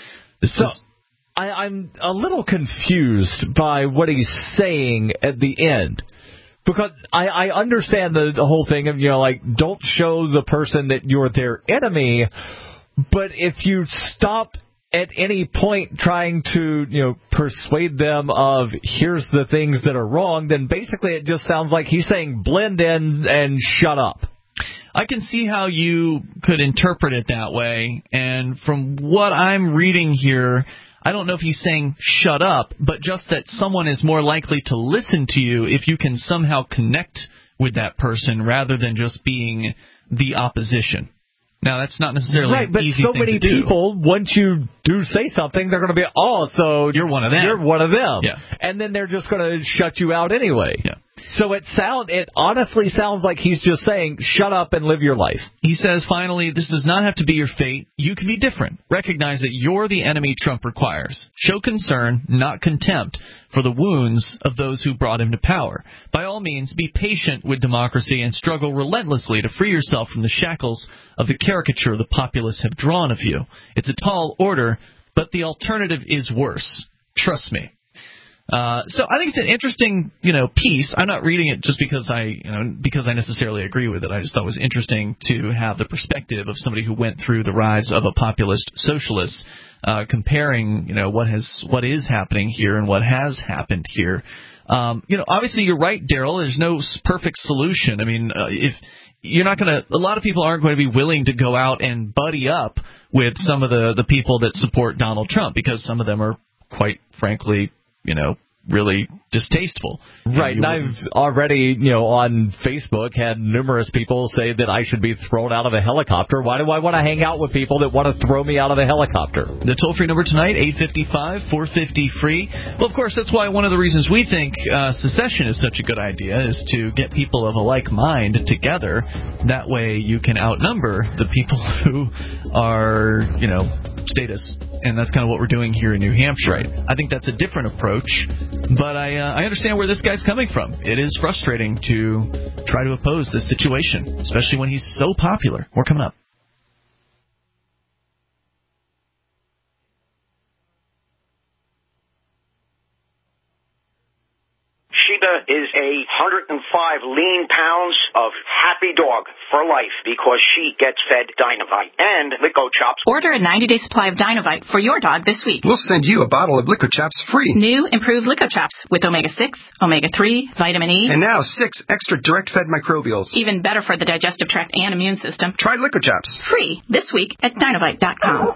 I'm a little confused by what he's saying at the end. Because I understand the whole thing of, don't show the person that you're their enemy. But if you stop at any point trying to, persuade them of here's the things that are wrong, then basically it just sounds like he's saying blend in and shut up. I can see how you could interpret it that way. And from what I'm reading here, I don't know if he's saying shut up, but just that someone is more likely to listen to you if you can somehow connect with that person rather than just being the opposition. Now, that's not necessarily an easy thing to do. Right, but so many people, once you do say something, they're going to be, so you're one of them. You're one of them. Yeah. And then they're just going to shut you out anyway. Yeah. So it honestly sounds like he's just saying, shut up and live your life. He says, finally, this does not have to be your fate. You can be different. Recognize that you're the enemy Trump requires. Show concern, not contempt, for the wounds of those who brought him to power. By all means, be patient with democracy and struggle relentlessly to free yourself from the shackles of the caricature the populists have drawn of you. It's a tall order, but the alternative is worse. Trust me. So I think it's an interesting, piece. I'm not reading it just because I necessarily agree with it. I just thought it was interesting to have the perspective of somebody who went through the rise of a populist socialist, comparing, what is happening here and what has happened here. Obviously you're right, Daryl. There's no perfect solution. I mean, if you're not going to, a lot of people aren't going to be willing to go out and buddy up with some of the people that support Donald Trump because some of them are quite frankly, really distasteful. Right, and I've already, on Facebook had numerous people say that I should be thrown out of a helicopter. Why do I want to hang out with people that want to throw me out of a helicopter? The toll-free number tonight, 855-450-FREE. Well, of course, that's why one of the reasons we think secession is such a good idea is to get people of a like mind together. That way you can outnumber the people who are, status. And that's kind of what we're doing here in New Hampshire. Right. I think that's a different approach, but I understand where this guy's coming from. It is frustrating to try to oppose this situation, especially when he's so popular. We're coming up. Sheba is 105 lean pounds of happy dog for life because she gets fed Dynovite and Lico Chops. Order a 90-day supply of Dynovite for your dog this week. We'll send you a bottle of Lico Chops free. New improved Lico Chops with omega-6, omega-3, vitamin E. And now 6 extra direct-fed microbials. Even better for the digestive tract and immune system. Try Lico Chops. Free this week at Dynovite.com.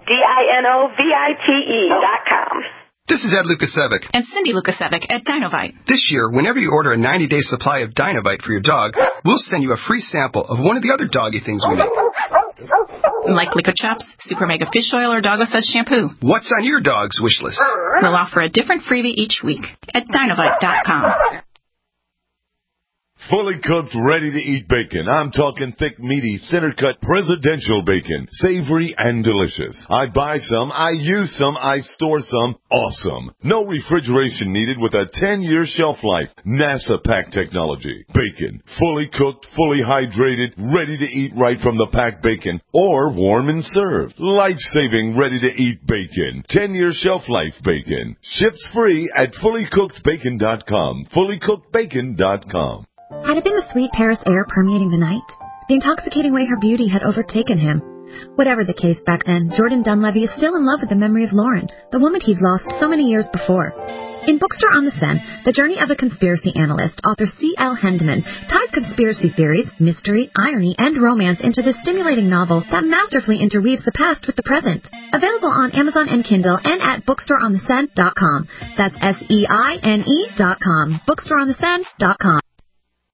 DINOVITE.com. This is Ed Lukasevic. And Cindy Lukasevic at Dynovite. This year, whenever you order a 90-day supply of Dynovite for your dog, we'll send you a free sample of one of the other doggy things we make. Like Lico Chops, Super Mega Fish Oil, or Dog-O-Says Shampoo. What's on your dog's wish list? We'll offer a different freebie each week at Dynovite.com. Fully cooked, ready-to-eat bacon. I'm talking thick, meaty, center-cut presidential bacon. Savory and delicious. I buy some, I use some, I store some. Awesome. No refrigeration needed with a 10-year shelf life. NASA pack technology. Bacon. Fully cooked, fully hydrated, ready to eat right from the packed bacon. Or warm and served. Life-saving, ready-to-eat bacon. 10-year shelf life bacon. Ships free at fullycookedbacon.com. Fullycookedbacon.com. Had it been the sweet Paris air permeating the night? The intoxicating way her beauty had overtaken him? Whatever the case back then, Jordan Dunleavy is still in love with the memory of Lauren, the woman he'd lost so many years before. In Bookstore on the Seine, The Journey of a Conspiracy Analyst, author C.L. Hendeman ties conspiracy theories, mystery, irony, and romance into this stimulating novel that masterfully interweaves the past with the present. Available on Amazon and Kindle and at bookstoreontheseine.com. That's SEINE.com. bookstoreontheseine.com.